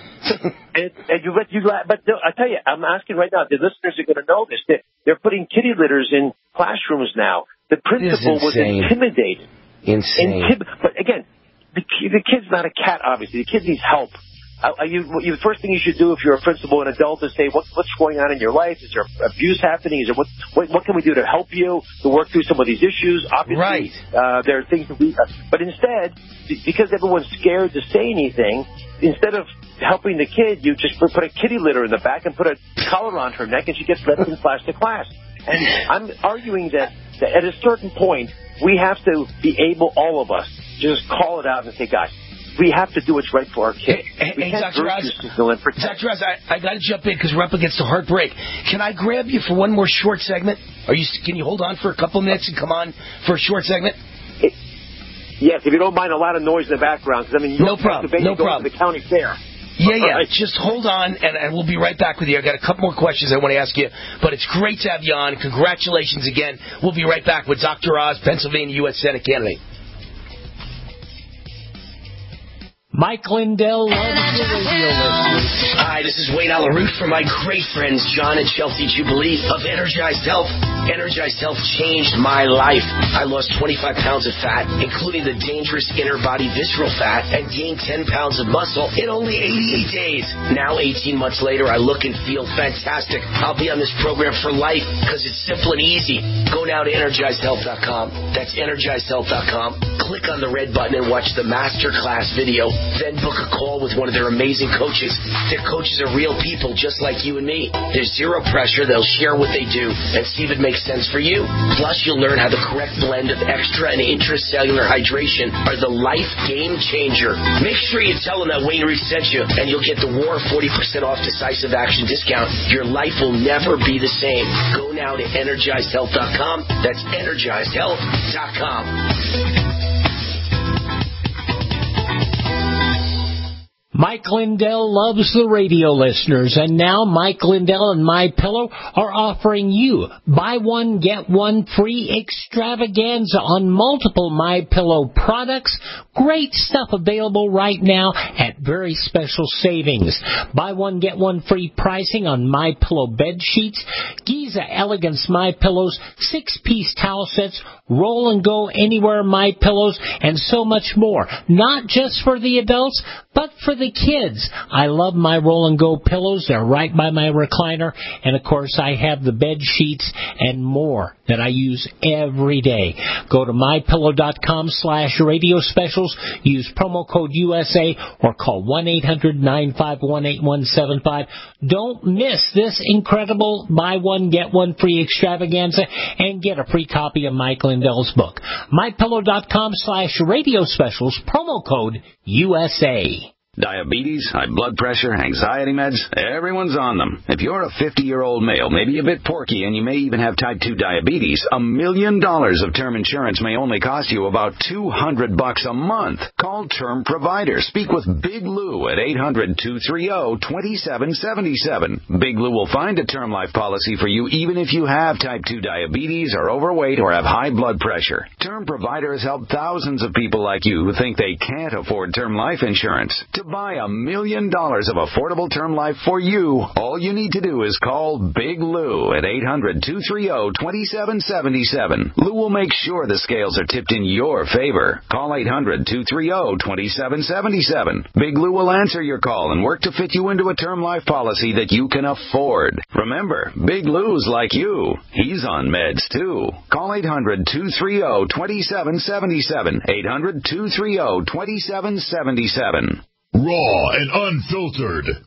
But I tell you, I'm asking right now, the listeners are going to know this. They're putting kitty litters in classrooms now. The principal was intimidated. Insane. But again, the kid's not a cat, obviously. The kid needs help. The first thing you should do if you're a principal and adult is say, what's going on in your life? Is there abuse happening? Is there what can we do to help you to work through some of these issues? Obviously, right. There are things that but instead, because everyone's scared to say anything, instead of helping the kid, you just put a kitty litter in the back and put a collar on her neck, and she gets led from class to class. And I'm arguing that at a certain point, we have to be able, all of us, to just call it out and say, guys, we have to do what's right for our kids. Hey, Dr. Oz, I got to jump in because we're up against a hard break. Can I grab you for one more short segment? Can you hold on for a couple minutes and come on for a short segment? Yes, if you don't mind a lot of noise in the background. Because, no problem. To the county fair. Yeah. Right. Just hold on, and we'll be right back with you. I got a couple more questions I want to ask you, but it's great to have you on. Congratulations again. We'll be right back with Dr. Oz, Pennsylvania U.S. Senate candidate. Mike Lindell loves the radio listeners. Hi, this is Wayne Alaroot from my great friends John and Chelsea Jubilee of Energized Health. Energized Health changed my life. I lost 25 pounds of fat, including the dangerous inner body visceral fat, and gained 10 pounds of muscle in only 88 days. Now, 18 months later, I look and feel fantastic. I'll be on this program for life because it's simple and easy. Go now to EnergizedHealth.com. That's EnergizedHealth.com. Click on the red button and watch the masterclass video. Then book a call with one of their amazing coaches. Their coaches are real people just like you and me. There's zero pressure. They'll share what they do and see if it makes sense for you. Plus, you'll learn how the correct blend of extra and intracellular hydration are the life game changer. Make sure you tell them that Wayne Reese sent you, and you'll get the WAR 40% off decisive action discount. Your life will never be the same. Go now to EnergizedHealth.com. That's EnergizedHealth.com. Mike Lindell loves the radio listeners, and now Mike Lindell and MyPillow are offering you buy one, get one free extravaganza on multiple MyPillow products. Great stuff available right now at very special savings. Buy one, get one free pricing on MyPillow bed sheets, Giza Elegance MyPillows, 6-piece towel sets, Roll and Go Anywhere MyPillows, and so much more. Not just for the adults, but for the kids. I love my Roll and Go pillows. They're right by my recliner. And, of course, I have the bed sheets and more that I use every day. Go to MyPillow.com/radio specials. Use promo code USA or call 1-800-951-8175. Don't miss this incredible buy one, get one free extravaganza and get a free copy of Mike Lindell's book. MyPillow.com/radio specials, promo code USA. Diabetes, high blood pressure, anxiety meds, everyone's on them. If you're a 50-year-old male, maybe a bit porky, and you may even have type 2 diabetes, $1 million of term insurance may only cost you about $200 a month. Call Term Provider. Speak with Big Lou at 800-230-2777. Big Lou will find a term life policy for you even if you have type 2 diabetes, are overweight, or have high blood pressure. Term Provider has helped thousands of people like you who think they can't afford term life insurance. To buy $1 million of affordable term life for you, all you need to do is call Big Lou at 800-230-2777. Lou will make sure the scales are tipped in your favor. Call 800-230-2777. Big Lou will answer your call and work to fit you into a term life policy that you can afford. Remember, Big Lou's like you. He's on meds, too. Call 800-230-2777. 800-230-2777. Raw and unfiltered.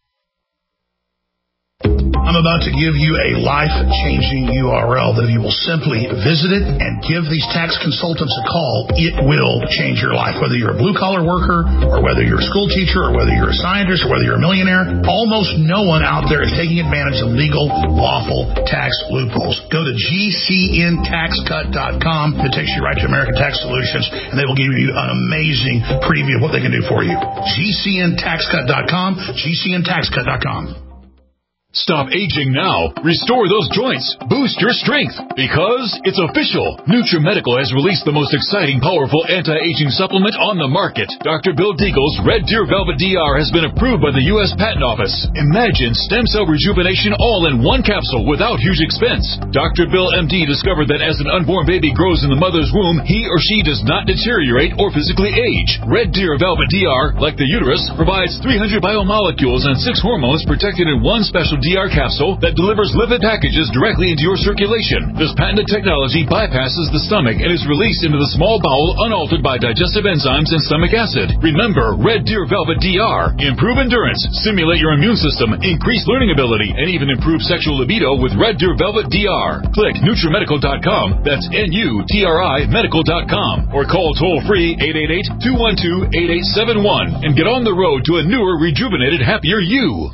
I'm about to give you a life-changing URL that if you will simply visit it and give these tax consultants a call, it will change your life. Whether you're a blue-collar worker or whether you're a school teacher or whether you're a scientist or whether you're a millionaire, almost no one out there is taking advantage of legal, lawful tax loopholes. Go to GCNTaxCut.com. It takes you right to American Tax Solutions, and they will give you an amazing preview of what they can do for you. GCNTaxCut.com, GCNTaxCut.com. Stop aging now. Restore those joints. Boost your strength. Because it's official. NutriMedical has released the most exciting, powerful anti-aging supplement on the market. Dr. Bill Deagle's Red Deer Velvet DR has been approved by the U.S. Patent Office. Imagine stem cell rejuvenation all in one capsule without huge expense. Dr. Bill MD discovered that as an unborn baby grows in the mother's womb, he or she does not deteriorate or physically age. Red Deer Velvet DR, like the uterus, provides 300 biomolecules and 6 hormones protected in one special DR capsule that delivers lipid packages directly into your circulation. This patented technology bypasses the stomach and is released into the small bowel unaltered by digestive enzymes and stomach acid. Remember, Red Deer Velvet DR. Improve endurance, stimulate your immune system, increase learning ability, and even improve sexual libido with Red Deer Velvet DR. Click NutriMedical.com. That's NUTRI Medical.com. Or call toll-free 888-212-8871 and get on the road to a newer, rejuvenated, happier you.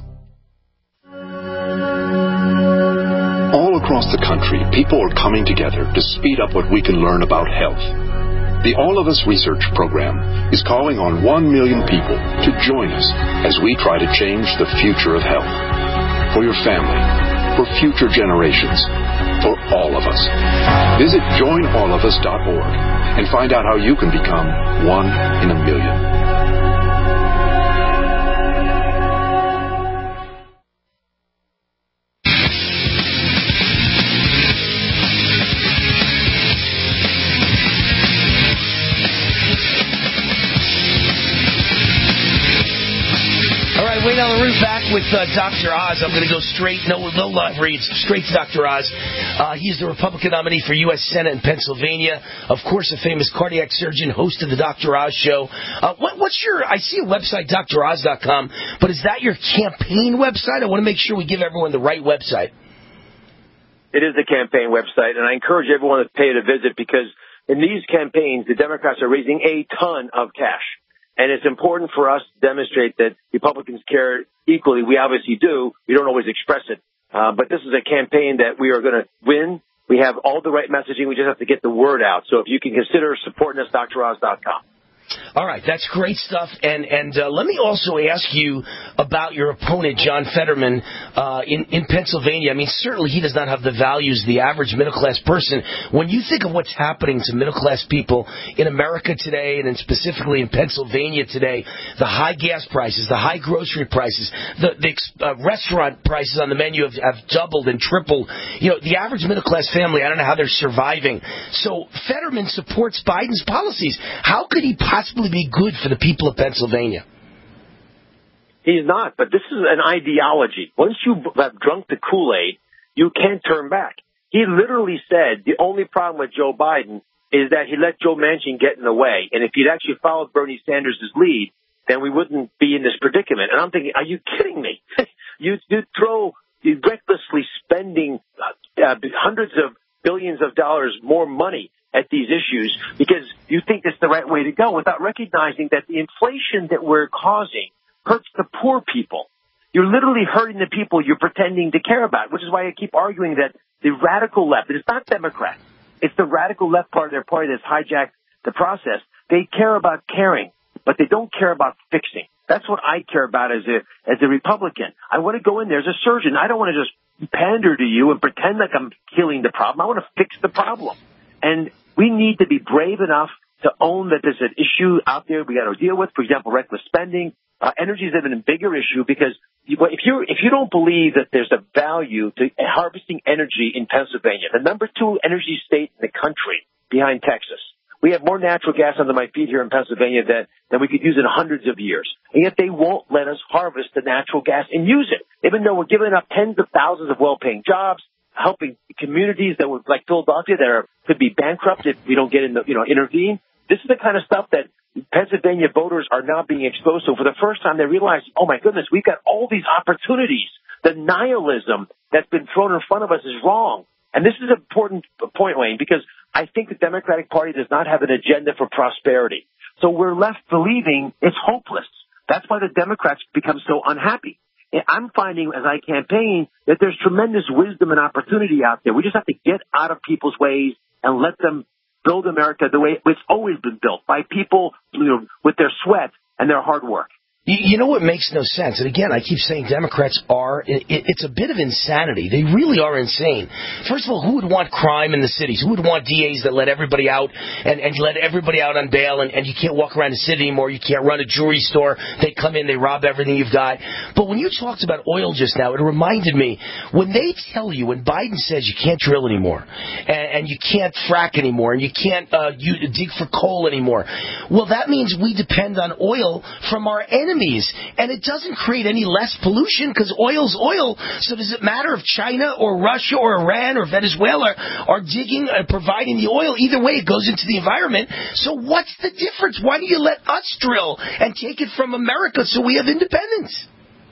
All across the country, people are coming together to speed up what we can learn about health. The All of Us Research Program is calling on 1 million people to join us as we try to change the future of health. For your family, for future generations, for all of us. Visit joinallofus.org and find out how you can become 1 in a million. Wayne Allyn Root back with Dr. Oz. I'm going to go straight, no live reads, straight to Dr. Oz. He's the Republican nominee for U.S. Senate in Pennsylvania. Of course, a famous cardiac surgeon, host of the Dr. Oz show. What's your, I see a website, DrOz.com, but is that your campaign website? I want to make sure we give everyone the right website. It is the campaign website, and I encourage everyone to pay it a visit because in these campaigns, the Democrats are raising a ton of cash. And it's important for us to demonstrate that Republicans care equally. We obviously do. We don't always express it. But this is a campaign that we are going to win. We have all the right messaging. We just have to get the word out. So if you can consider supporting us, DrOz.com. All right, that's great stuff. And let me also ask you about your opponent, John Fetterman, in Pennsylvania. I mean, certainly he does not have the values the average middle-class person. When you think of what's happening to middle-class people in America today, and specifically in Pennsylvania today, the high gas prices, the high grocery prices, the restaurant prices on the menu have doubled and tripled. You know, the average middle-class family, I don't know how they're surviving. So Fetterman supports Biden's policies. How could he possibly be good for the people of Pennsylvania? He's not, but this is an ideology. Once you have drunk the Kool-Aid, you can't turn back. He literally said the only problem with Joe Biden is that he let Joe Manchin get in the way. And if he'd actually followed Bernie Sanders' lead, then we wouldn't be in this predicament. And I'm thinking, are you kidding me? You recklessly spending hundreds of billions of dollars more money at these issues because you think it's the right way to go without recognizing that the inflation that we're causing hurts the poor people. You're literally hurting the people you're pretending to care about, which is why I keep arguing that the radical left, and it's not Democrats, it's the radical left part of their party that's hijacked the process. They care about caring, but they don't care about fixing. That's what I care about as a Republican. I want to go in there as a surgeon. I don't want to just pander to you and pretend like I'm killing the problem. I want to fix the problem. And we need to be brave enough to own that there's an issue out there we got to deal with. For example, reckless spending. Energy is even a bigger issue because if you don't believe that there's a value to harvesting energy in Pennsylvania, the number 2 energy state in the country behind Texas, we have more natural gas under my feet here in Pennsylvania than we could use in hundreds of years. And yet they won't let us harvest the natural gas and use it, even though we're giving up tens of thousands of well-paying jobs, helping communities that would, like Philadelphia, that could be bankrupt if we don't get intervene. This is the kind of stuff that Pennsylvania voters are now being exposed to. For the first time, they realize, oh, my goodness, we've got all these opportunities. The nihilism that's been thrown in front of us is wrong. And this is an important point, Wayne, because I think the Democratic Party does not have an agenda for prosperity. So we're left believing it's hopeless. That's why the Democrats become so unhappy. And I'm finding as I campaign that there's tremendous wisdom and opportunity out there. We just have to get out of people's ways and let them build America the way it's always been built, by people, with their sweat and their hard work. You know what makes no sense? And again, I keep saying Democrats are, it's a bit of insanity. They really are insane. First of all, who would want crime in the cities? Who would want DAs that let everybody out and let everybody out on bail and you can't walk around the city anymore, you can't run a jewelry store, they come in, they rob everything you've got. But when you talked about oil just now, it reminded me, when they tell you, when Biden says you can't drill anymore and you can't frack anymore and you can't dig for coal anymore, well, that means we depend on oil from our enemies. And it doesn't create any less pollution because oil's oil. So does it matter if China or Russia or Iran or Venezuela are digging and providing the oil? Either way, it goes into the environment. So what's the difference? Why do you let us drill and take it from America so we have independence?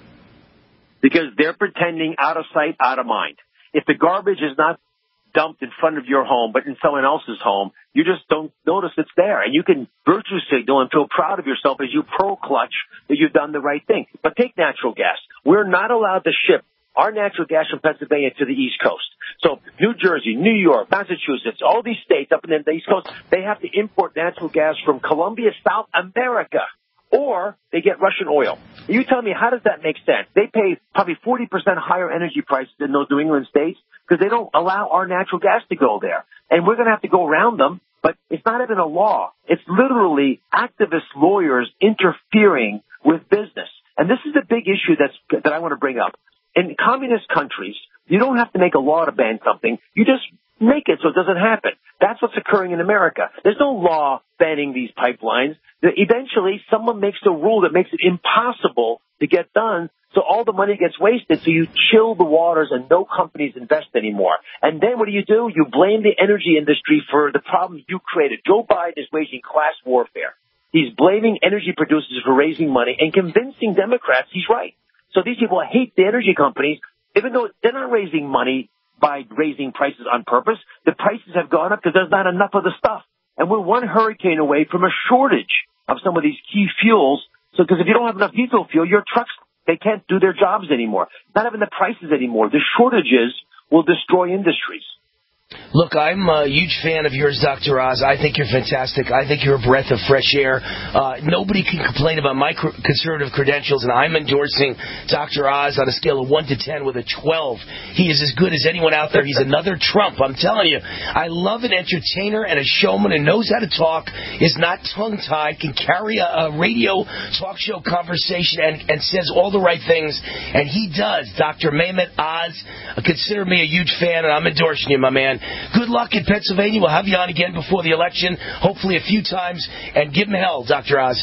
Because they're pretending out of sight, out of mind. If the garbage is not dumped in front of your home, but in someone else's home, you just don't notice it's there. And you can virtue signal and feel proud of yourself as you pro-clutch that you've done the right thing. But take natural gas. We're not allowed to ship our natural gas from Pennsylvania to the East Coast. So New Jersey, New York, Massachusetts, all these states up in the East Coast, they have to import natural gas from Colombia, South America, or they get Russian oil. You tell me, how does that make sense? They pay probably 40% higher energy prices in those New England states because they don't allow our natural gas to go there. And we're going to have to go around them, but it's not even a law. It's literally activist lawyers interfering with business. And this is a big issue that I want to bring up. In communist countries, you don't have to make a law to ban something. You just make it so it doesn't happen. That's what's occurring in America. There's no law banning these pipelines. Eventually, someone makes a rule that makes it impossible to get done, so all the money gets wasted, so you chill the waters and no companies invest anymore. And then what do? You blame the energy industry for the problems you created. Joe Biden is waging class warfare. He's blaming energy producers for raising money and convincing Democrats he's right. So these people hate the energy companies, even though they're not raising money by raising prices on purpose. The prices have gone up because there's not enough of the stuff. And we're one hurricane away from a shortage of some of these key fuels. So, because if you don't have enough diesel fuel, your trucks, they can't do their jobs anymore. Not having the prices anymore. The shortages will destroy industries. Look, I'm a huge fan of yours, Dr. Oz. I think you're fantastic. I think you're a breath of fresh air. Nobody can complain about my conservative credentials, and I'm endorsing Dr. Oz on a scale of 1 to 10 with a 12. He is as good as anyone out there. He's another Trump. I'm telling you, I love an entertainer and a showman who knows how to talk, is not tongue-tied, can carry a radio talk show conversation and says all the right things, and he does. Dr. Mehmet Oz, consider me a huge fan, and I'm endorsing you, my man. Good luck in Pennsylvania. We'll have you on again before the election, hopefully a few times, and give him hell, Dr. Oz.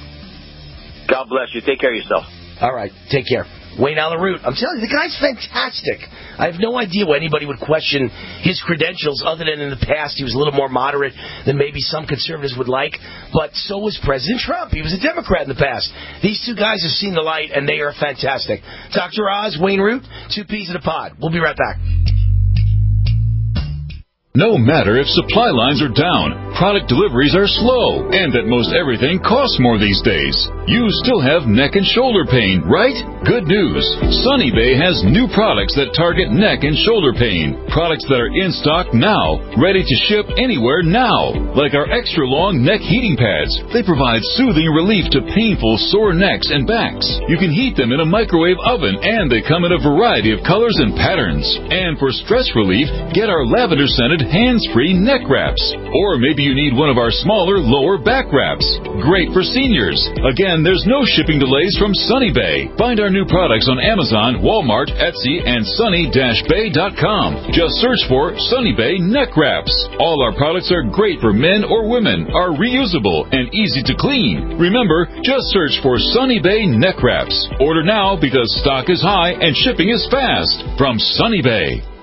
God bless you. Take care of yourself. All right. Take care. Wayne Allyn Root. I'm telling you, the guy's fantastic. I have no idea why anybody would question his credentials other than in the past he was a little more moderate than maybe some conservatives would like. But so was President Trump. He was a Democrat in the past. These two guys have seen the light, and they are fantastic. Dr. Oz, Wayne Root, 2 P's in a pod. We'll be right back. No matter if supply lines are down, product deliveries are slow, and that most everything costs more these days, you still have neck and shoulder pain, right? Good news. Sunny Bay has new products that target neck and shoulder pain. Products that are in stock now, ready to ship anywhere now. Like our extra long neck heating pads. They provide soothing relief to painful sore necks and backs. You can heat them in a microwave oven, and they come in a variety of colors and patterns. And for stress relief, get our lavender-scented hands-free neck wraps. Or maybe you need one of our smaller lower back wraps. Great for seniors. Again, there's no shipping delays from Sunny Bay. Find our new products on Amazon, Walmart, Etsy, and sunny-bay.com. Just search for Sunny Bay neck wraps. All our products are great for men or women, are reusable, and easy to clean. Remember, just search for Sunny Bay neck wraps. Order now because stock is high and shipping is fast. From Sunny Bay.